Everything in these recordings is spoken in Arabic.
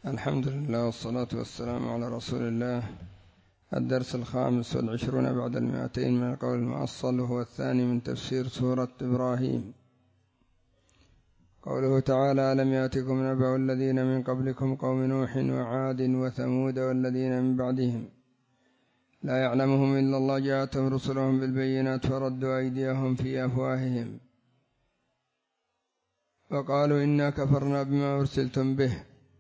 الحمد لله والصلاة والسلام على رسول الله. الدرس 25 بعد 200 من القول المؤصل، وهو الثاني من تفسير سورة إبراهيم. قوله تعالى: ألم يأتكم نبأ الذين من قبلكم قوم نوح وعاد وثمود والذين من بعدهم لا يعلمهم إلا الله، جاءتهم رسلهم بالبينات فردوا أيديهم في أفواههم وقالوا إنا كفرنا بما أرسلتم به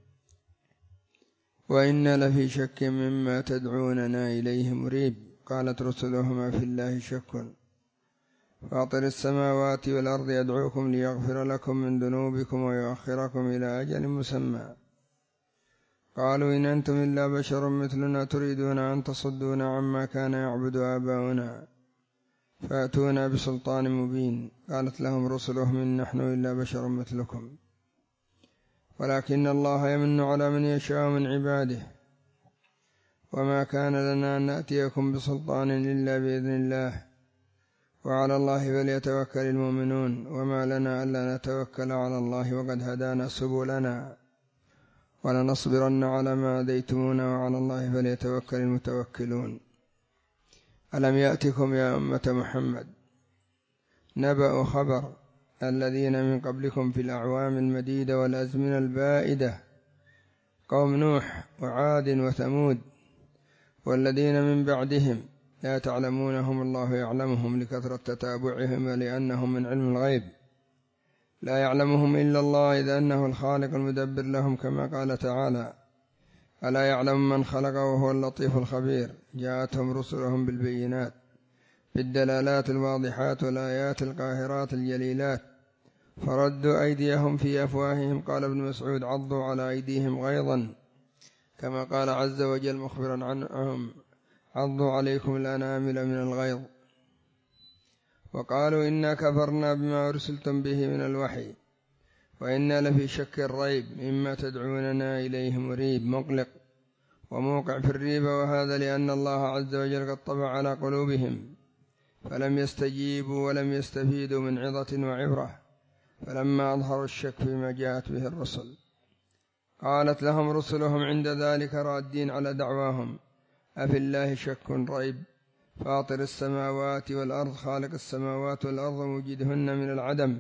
وإنا لفي شك مما تدعوننا إليه مريب. قالت رسلهم في الله شك فاطر السماوات والأرض يدعوكم ليغفر لكم من ذنوبكم ويؤخركم إلى أجل مسمى. قالوا إن أنتم إلا بشر مثلنا تريدون أن تصدونا عما كان يعبد آباؤنا فأتونا بسلطان مبين. قالت لهم رسلهم إن نحن إلا بشر مثلكم ولكن الله يمن على من يشاء من عباده وما كان لنا أن نأتيكم بسلطان إلا بإذن الله وعلى الله فليتوكل المؤمنون. وما لنا ألا نتوكل على الله وقد هدانا سبلنا ولنصبرن على ما آذيتمونا وعلى الله فليتوكل المتوكلون. ألم يأتكم يا أمة محمد نبأ خبر الذين من قبلكم في الأعوام المديدة والأزمنة البائدة قوم نوح وعاد وثمود والذين من بعدهم لا تعلمونهم الله يعلمهم لكثرة تتابعهم ولأنهم من علم الغيب، لا يعلمهم إلا الله إذ أنه الخالق المدبر لهم، كما قال تعالى: ألا يعلم من خلق وهو اللطيف الخبير. جاءتهم رسلهم بالبينات بالدلالات الواضحات والآيات القاهرات الجليلات فردوا أيديهم في أفواههم. قال ابن مسعود: عضوا على أيديهم غيظا، كما قال عز وجل مخبرا عنهم: عضوا عليكم الأنامل من الغيظ. وقالوا إنا كفرنا بما أرسلتم به من الوحي وإنا لفي شك الريب مما تدعوننا إليه مريب، مقلق وموقع في الريبة، وهذا لأن الله عز وجل قد طبع على قلوبهم فلم يستجيبوا ولم يستفيدوا من عظة وعبرة فلما أظهروا الشك فيما جاءت به الرسل. قالت لهم رسلهم عند ذلك رادين على دعواهم: أفي الله شك ريب فاطر السماوات والأرض خالق السماوات والأرض موجدهن من العدم،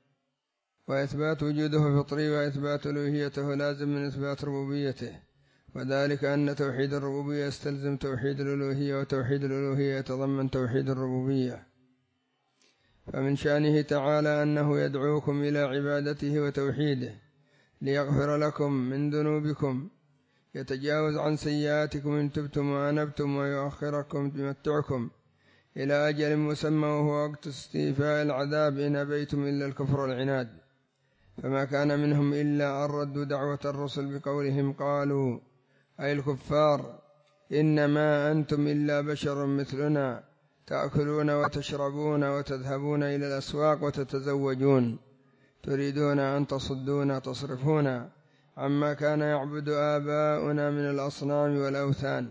وإثبات وجوده فطري وإثبات ألوهيته لازم من إثبات ربوبيته، وذلك أن توحيد الربوبية يستلزم توحيد الألوهية وتوحيد الألوهية يتضمن توحيد الربوبية. فمن شأنه تعالى أنه يدعوكم إلى عبادته وتوحيده ليغفر لكم من ذنوبكم، يتجاوز عن سيئاتكم إن تبتم وأنبتم، ويؤخركم بمتعكم إلى أجل مسمى وهو وقت استيفاء العذاب إن أبيتم إلا الكفر والعناد. فما كان منهم إلا أن ردوا دعوة الرسل بقولهم قالوا أي الكفار: إنما أنتم إلا بشر مثلنا تأكلون وتشربون وتذهبون إلى الأسواق وتتزوجون، تريدون أن تصدونا تصرفونا عما كان يعبد آباؤنا من الأصنام والأوثان،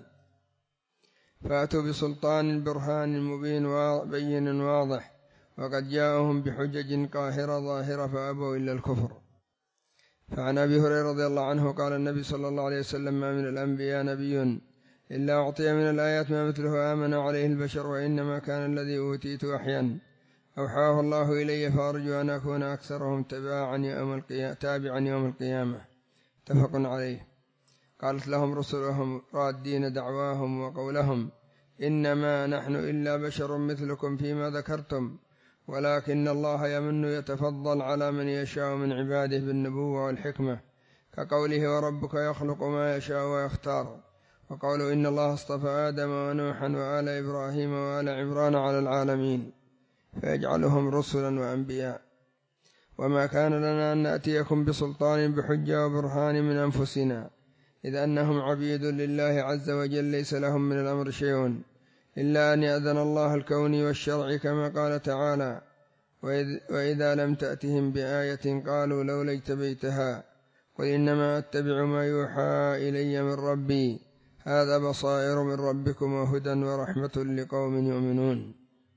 فأتوا بسلطان برهان مبين بين واضح، وقد جاءهم بحجج قاهرة ظاهرة فأبوا إلا الكفر. فعن أبي هريرة رضي الله عنه قال النبي صلى الله عليه وسلم: ما من الأنبياء نبي إلا أعطي من الآيات ما مثله آمن عليه البشر، وإنما كان الذي أوتيت وحيا أوحاه الله إلي، فأرجو أن أكون أكثرهم تابعا يوم القيامة. متفق عليه. قالت لهم رسلهم رادين دعواهم وقولهم: إنما نحن إلا بشر مثلكم فيما ذكرتم، ولكن الله يمن يتفضل على من يشاء من عباده بالنبوة والحكمة، كقوله: وربك يخلق ما يشاء ويختار، وقالوا إن الله اصطفى آدم ونوحا وآل إبراهيم وآل عمران على العالمين فيجعلهم رسلا وأنبياء. وما كان لنا أن نأتيكم بسلطان بحجة وبرهان من أنفسنا، إذ أنهم عبيد لله عز وجل ليس لهم من الأمر شيء إلا أن يأذن الله الكوني والشرعي، كما قال تعالى: وإذا لم تأتهم بآية قالوا لولا اجتبيتها قل إنما أتبع ما يوحى إلي من ربي هذا بصائر من ربكم وهدى ورحمة لقوم يؤمنون.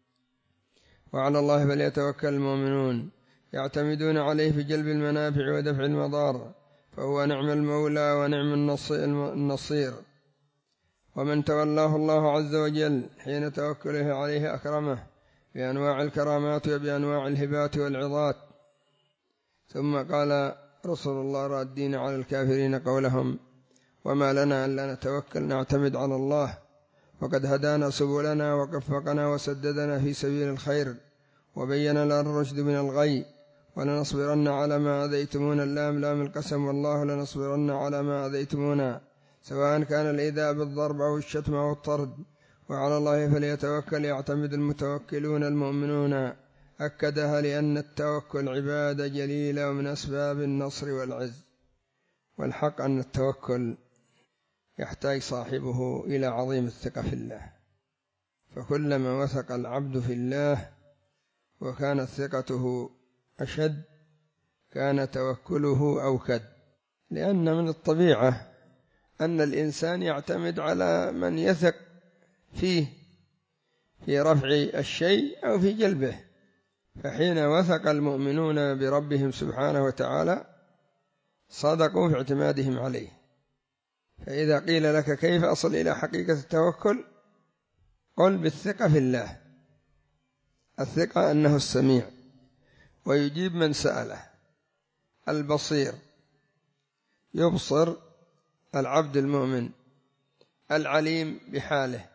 وعلى الله فليتوكل المؤمنون، يعتمدون عليه في جلب المنافع ودفع المضار، فهو نعم المولى ونعم النصير. ومن تولاه الله عز وجل حين توكله عليه أكرمه بأنواع الكرامات وبأنواع الهبات والعظات. ثم قال رسول الله رادين على الكافرين قولهم: وما لنا ألا نتوكل نعتمد على الله وقد هدانا سبلنا ووفقنا وسددنا في سبيل الخير وبين لنا الرشد من الغي، ولنصبرن على ما أذيتمونا. اللام لام القسم، والله لنصبرن على ما أذيتمونا، سواء كان الإيذاء بالضرب أو الشتم أو الطرد، وعلى الله فليتوكل يعتمد المتوكلون المؤمنون. أكدها لأن التوكل عبادة جليلة ومن أسباب النصر والعز. والحق أن التوكل يحتاج صاحبه إلى عظيم الثقة في الله، فكلما وثق العبد في الله وكانت ثقته أشد كان توكله أوكد، لأن من الطبيعة أن الإنسان يعتمد على من يثق فيه في رفع الشيء أو في جلبه. فحين وثق المؤمنون بربهم سبحانه وتعالى صدقوا في اعتمادهم عليه. فإذا قيل لك كيف أصل إلى حقيقة التوكل؟ قل بالثقة في الله. الثقة أنه السميع ويجيب من سأله، البصير يبصر العبد المؤمن، العليم بحاله،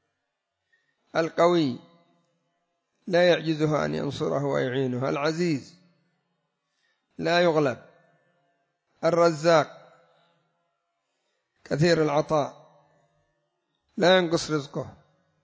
القوي لا يعجزه أن ينصره ويعينه، العزيز لا يغلب، الرزاق كثير العطاء لا ينقص رزقه.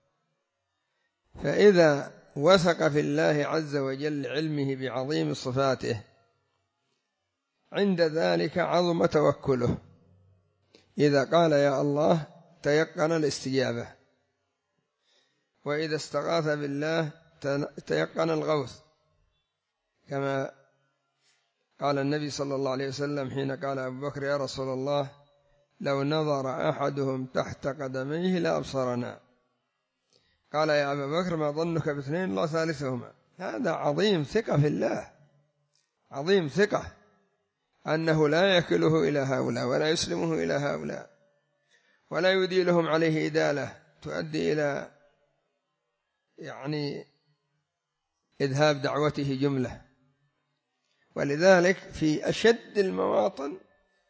فإذا وثق في الله عز وجل علمه بعظيم صفاته عند ذلك عظم توكله. إذا قال يا الله تيقن الاستجابة، وإذا استغاث بالله تيقن الغوث، كما قال النبي صلى الله عليه وسلم حين قال أبو بكر: يا رسول الله لو نظر أحدهم تحت قدميه لأبصرنا. قال: يا أبا بكر ما ظنك باثنين الله ثالثهما. هذا عظيم ثقة في الله، عظيم ثقة أنه لا يكله إلى هؤلاء ولا يسلمه إلى هؤلاء ولا يديلهم عليه إدالة تؤدي إلى إذهاب دعوته جملة. ولذلك في أشد المواطن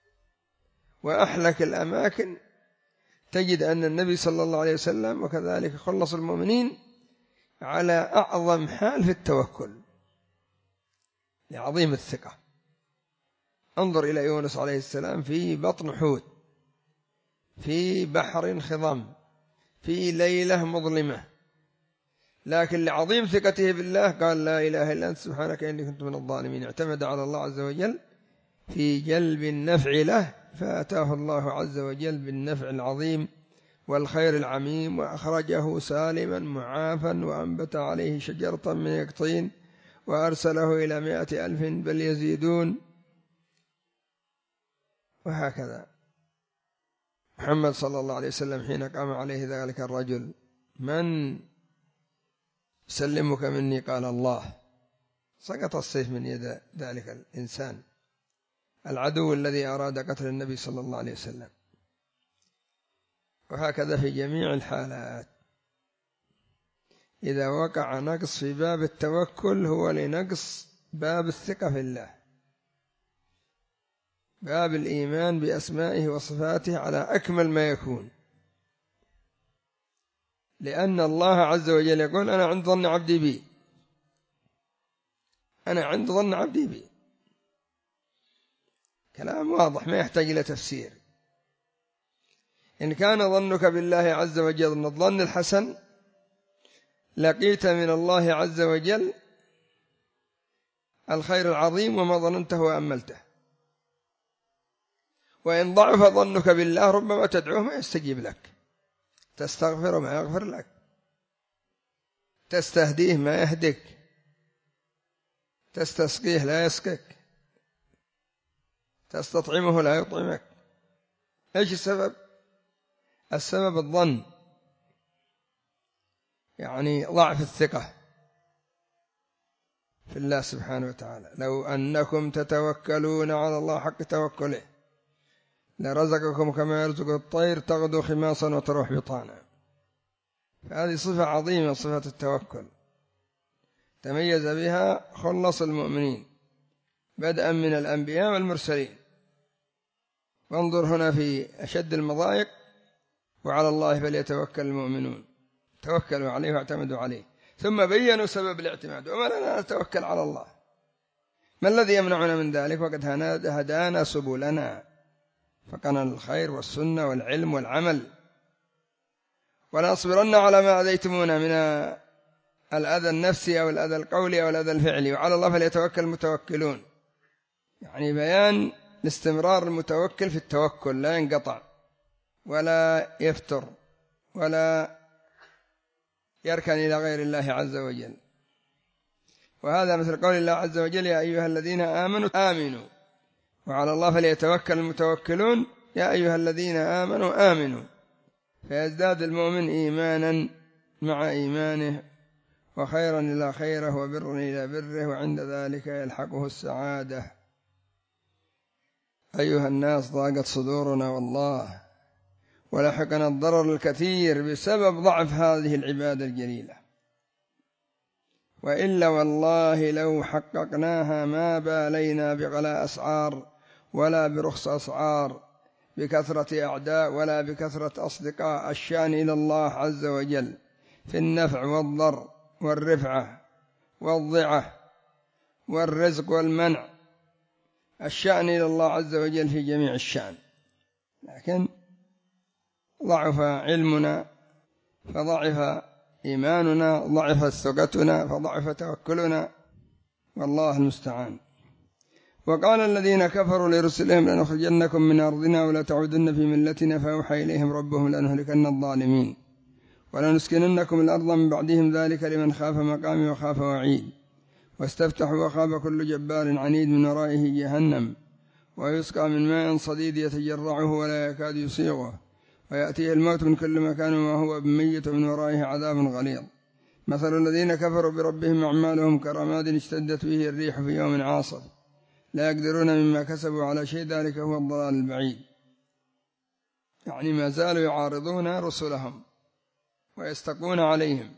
وأحلك الأماكن تجد أن النبي صلى الله عليه وسلم وكذلك خلص المؤمنين على أعظم حال في التوكل لعظيم الثقة. انظر إلى يونس عليه السلام في بطن حوت، في بحر خضم، في ليلة مظلمة، لكن لعظيم ثقته بالله قال: لا إله إلا أنت سبحانك إني كنت من الظالمين. اعتمد على الله عز وجل في جلب النفع له، فأتاه الله عز وجل بالنفع العظيم والخير العميم، وأخرجه سالما معافا، وأنبت عليه شجرة من يقطين، وأرسله إلى 100,000 بل يزيدون. وهكذا محمد صلى الله عليه وسلم حين قام عليه ذلك الرجل: من سلمك مني؟ قال: الله. سقط السيف من يد ذلك الإنسان العدو الذي أراد قتل النبي صلى الله عليه وسلم. وهكذا في جميع الحالات إذا وقع نقص في باب التوكل هو لنقص باب الثقة في الله، باب الإيمان بأسمائه وصفاته على أكمل ما يكون، لأن الله عز وجل يقول: أنا عند ظن عبدي بي، أنا عند ظن عبدي بي. كلام واضح ما يحتاج إلى تفسير. إن كان ظنك بالله عز وجل من الظن الحسن لقيت من الله عز وجل الخير العظيم وما ظننته وأملته. وإن ضعف ظنك بالله ربما تدعوه ما يستجيب لك، تستغفر ما يغفر لك، تستهديه ما يهدك، تستسقيه لا يسقك، تستطعمه لا يطعمك. إيش السبب؟ السبب الظن، ضعف الثقة في الله سبحانه وتعالى. لو أنكم تتوكلون على الله حق توكله لرزقكم كما يرزق الطير تغدو خماصا وتروح بطانا. فهذه صفة عظيمة، صفة التوكل تميز بها خلص المؤمنين بدءا من الأنبياء والمرسلين. وانظر هنا في أشد المضايق وعلى الله فليتوكل المؤمنون، توكلوا عليه واعتمدوا عليه، ثم بينوا سبب الاعتماد. وما لنا نتوكل على الله؟ ما الذي يمنعنا من ذلك وقد هدانا سبلنا فقنا الخير والسنة والعلم والعمل. ولنصبرن على ما أذيتمونا من الأذى النفسي أو الأذى القولي أو الأذى الفعلي، وعلى الله فليتوكل المتوكلون. يعني بيان الاستمرار المتوكل في التوكل، لا ينقطع ولا يفتر ولا يركن إلى غير الله عز وجل. وهذا مثل قول الله عز وجل: يا أيها الذين آمنوا آمنوا، وعلى الله فليتوكل المتوكلون، يا أيها الذين آمنوا آمنوا. فيزداد المؤمن إيمانا مع إيمانه، وخيرا إلى خيره، وبر إلى بره، وعند ذلك يلحقه السعادة. أيها الناس، ضاقت صدورنا والله، ولحقنا الضرر الكثير بسبب ضعف هذه العبادة الجليلة، وإلا والله لو حققناها ما بالينا بغلاء أسعار ولا برخص أسعار، بكثرة أعداء ولا بكثرة أصدقاء. الشأن إلى الله عز وجل في النفع والضر والرفعة والضعة والرزق والمنع، الشأن إلى الله عز وجل في جميع الشأن. لكن ضعف علمنا فضعف إيماننا، ضعفت ثقتنا فضعف توكلنا، والله المستعان. وقال الذين كفروا لرسلهم: لنخرجنكم من أرضنا ولا تعودن في ملتنا، فأوحى إليهم ربهم لنهلكن الظالمين ولنسكننكم الأرض من بعدهم، ذلك لمن خاف مقامي وخاف وعيد. واستفتحوا وخاب كل جبار عنيد، من ورائه جهنم ويسقى من ماء صديد يتجرعه ولا يكاد يسيغه، ويأتيه الموت من كل مكان وما هو بميت، من ورائه عذاب غليظ. مثل الذين كفروا بربهم أعمالهم كرماد اشتدت به الريح في يوم عاصف، لا يقدرون مما كسبوا على شيء، ذلك هو الضلال البعيد. يعني ما زالوا يعارضون رسلهم ويستقون عليهم.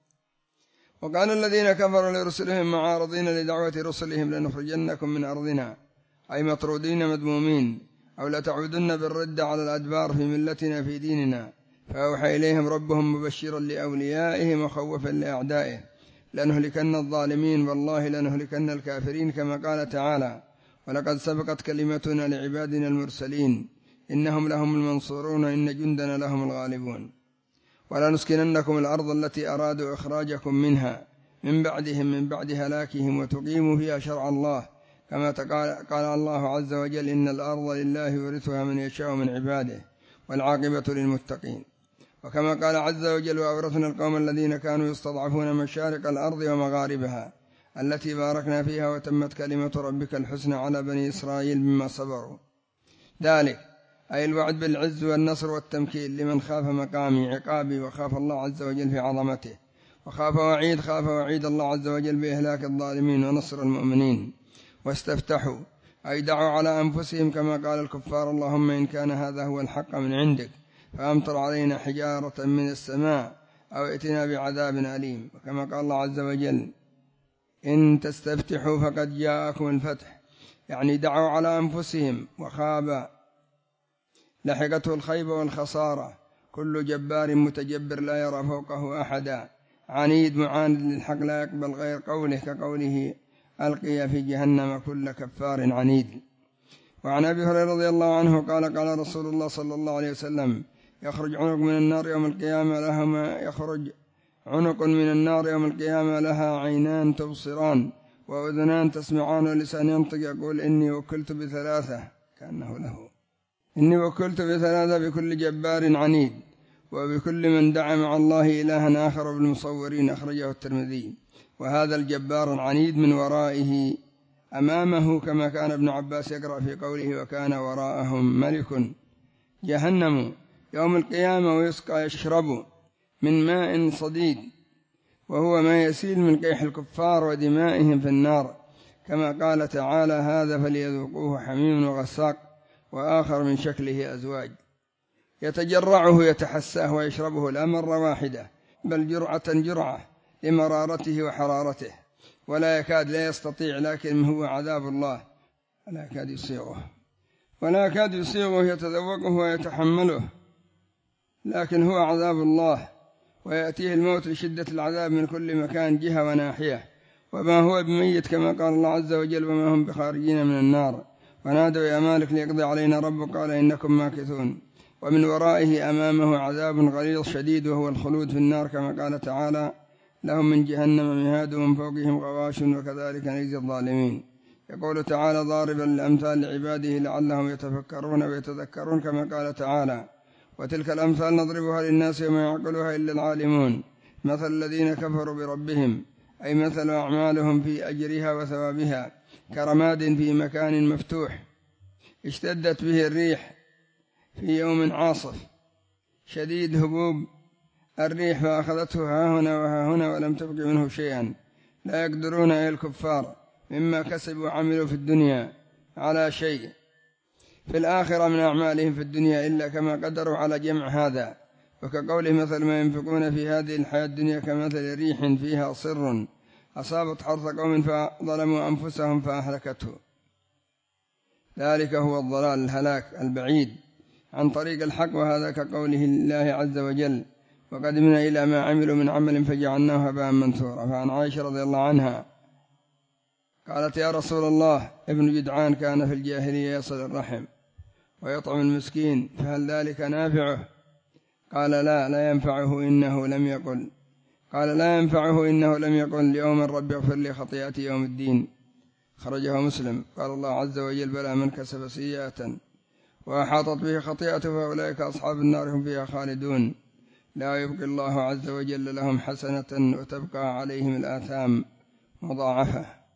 وقال الذين كفروا لرسلهم معارضين لدعوة رسلهم: لنخرجنكم من أرضنا، أي مطرودين مذمومين، أو لتعودن بالرد على الأدبار في ملتنا في ديننا. فأوحى إليهم ربهم مبشرا لأوليائهم وخوفا لأعدائه: لنهلكن الظالمين، والله لنهلكن الكافرين، كما قال تعالى: ولقد سبقت كلمتنا لعبادنا المرسلين إنهم لهم المنصورون إن جندنا لهم الغالبون. ولنسكننكم الأرض التي أرادوا إخراجكم منها من بعدهم، من بعد هلاكهم، وتقيموا فيها شرع الله، كما قال الله عز وجل: إن الأرض لله يورثها من يشاء من عباده والعاقبة للمتقين. وكما قال عز وجل: وأورثنا القوم الذين كانوا يستضعفون مشارق الأرض ومغاربها التي باركنا فيها، وتمت كلمة ربك الحسنى على بني إسرائيل بما صبروا. ذلك أي الوعد بالعز والنصر والتمكين لمن خاف مقامي عقابي، وخاف الله عز وجل في عظمته، وخاف وعيد، خاف وعيد الله عز وجل بإهلاك الظالمين ونصر المؤمنين. واستفتحوا أي دعوا على أنفسهم، كما قال الكفار: اللهم إن كان هذا هو الحق من عندك فأمطر علينا حجارة من السماء أو ائتنا بعذاب أليم. وكما قال الله عز وجل: إن تستفتحوا فقد جاءكم الفتح. يعني دعوا على أنفسهم وخاب، لحقته الخيبة والخسارة. كل جبار متجبر لا يرى فوقه أحدا، عنيد معاند للحق لا يقبل غير قوله، كقوله: ألقي في جهنم كل كفار عنيد. وعن أبي هريرة رضي الله عنه قال: قال رسول الله صلى الله عليه وسلم: يخرج عنق من النار يوم القيامة لها عينان تبصران، وأذنان تسمعان، ولسان ينطق يقول: إني وكلت بثلاثة، كأنه له: إني وكلت بثلاثة، بكل جبار عنيد، وبكل من دعا مع الله إلها آخر، بالمصورين. أخرجه الترمذي. وهذا الجبار العنيد من ورائه أمامه، كما كان ابن عباس يقرأ في قوله: وكان وراءهم ملك. جهنم يوم القيامة ويسقى يشرب من ماء صديد، وهو ما يسيل من قيح الكفار ودمائهم في النار، كما قال تعالى: هذا فليذوقوه حميم وغساق. وآخر من شكله أزواج، يتجرعه يتحساه ويشربه لا مرة واحدة بل جرعة لمرارته وحرارته، ولا يكاد لا يستطيع، لكن هو عذاب الله لا يكاد يصيغه يتذوقه ويتحمله، لكن هو عذاب الله، ويأتيه الموت لشدة العذاب من كل مكان جهة وناحية، وما هو بميت كما قال الله عز وجل وما هم بخارجين من النار. ونادوا يا مالك ليقضي علينا ربك قال إنكم ماكثون. ومن ورائه أمامه عذاب غليظ شديد وهو الخلود في النار، كما قال تعالى لهم من جهنم مهاد ومن فوقهم غواش وكذلك نجزي الظالمين. يقول تعالى ضاربا الأمثال لعباده لعلهم يتفكرون ويتذكرون، كما قال تعالى وتلك الأمثال نضربها للناس وما يعقلها إلا العالمون. مثل الذين كفروا بربهم أي مثل أعمالهم في أجرها وثوابها كرماد في مكان مفتوح اشتدت به الريح في يوم عاصف شديد هبوب الريح فأخذته ها هنا وها هنا ولم تبق منه شيئا، لا يقدرون أي الكفار مما كسبوا وعملوا في الدنيا على شيء في الآخرة من أعمالهم في الدنيا إلا كما قدروا على جمع هذا. وكقوله مثل ما ينفقون في هذه الحياة الدنيا كمثل ريح فيها صر أصابت حرث قوم فظلموا أنفسهم فأهلكته. ذلك هو الضلال الهلاك البعيد عن طريق الحق، وهذا كقوله الله عز وجل وقدمنا إلى ما عملوا من عمل فجعلناه هباء منثورا. فعن عائشة رضي الله عنها قالت يا رسول الله ابن جدعان كان في الجاهلية يصل الرحم ويطعم المسكين فهل ذلك نافعه؟ قال لا ينفعه إنه لم يقل ليوم الرب اغفر لي خطيئتي يوم الدين. خرجه مسلم. قال الله عز وجل بلى من كسب سيئة وأحاطت به خطيئته فأولئك أصحاب النار هم فيها خالدون، لا يبقي الله عز وجل لهم حسنة وتبقى عليهم الآثام مضاعفة.